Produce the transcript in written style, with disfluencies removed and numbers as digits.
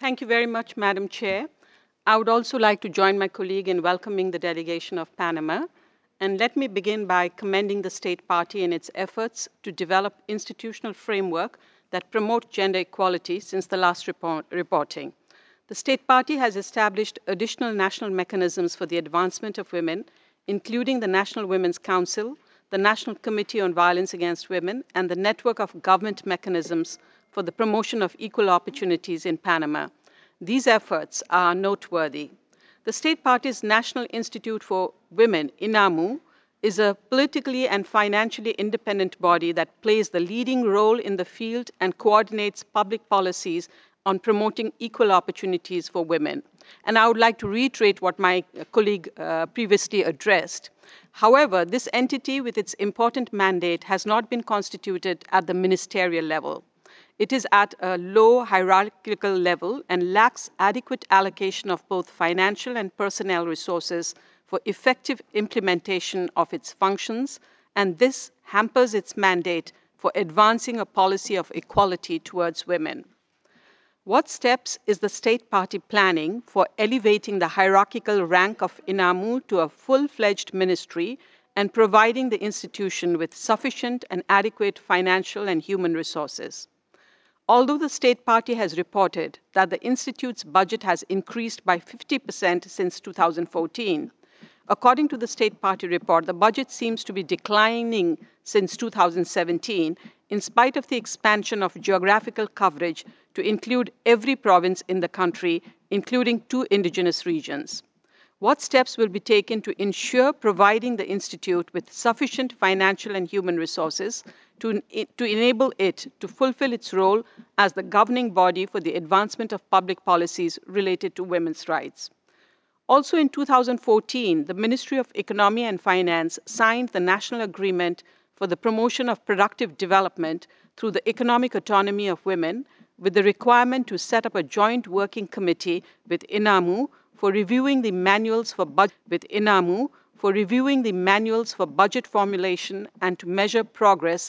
Thank you very much, Madam Chair. I would also like to join my colleague in welcoming the delegation of Panama. And let me begin by commending the State Party in its efforts to develop institutional framework that promote gender equality since the last reporting. The State Party has established additional national mechanisms for the advancement of women, including the National Women's Council, the National Committee on Violence Against Women, and the network of government mechanisms for the promotion of equal opportunities in Panama. These efforts are noteworthy. The State Party's National Institute for Women, INAMU, is a politically and financially independent body that plays the leading role in the field and coordinates public policies on promoting equal opportunities for women. And I would like to reiterate what my colleague previously addressed. However, this entity with its important mandate has not been constituted at the ministerial level. It is at a low hierarchical level and lacks adequate allocation of both financial and personnel resources for effective implementation of its functions, and this hampers its mandate for advancing a policy of equality towards women. What steps is the State Party planning for elevating the hierarchical rank of INAMU to a full-fledged ministry and providing the institution with sufficient and adequate financial and human resources? Although the State Party has reported that the Institute's budget has increased by 50% since 2014, according to the State Party report, the budget seems to be declining since 2017, in spite of the expansion of geographical coverage to include every province in the country, including 2 indigenous regions. What steps will be taken to ensure providing the Institute with sufficient financial and human resources to enable it to fulfill its role as the governing body for the advancement of public policies related to women's rights? Also in 2014, the Ministry of Economy and Finance signed the National Agreement for the Promotion of Productive Development through the Economic Autonomy of Women, with the requirement to set up a joint working committee with INAMU for reviewing the manuals for budget formulation and to measure progress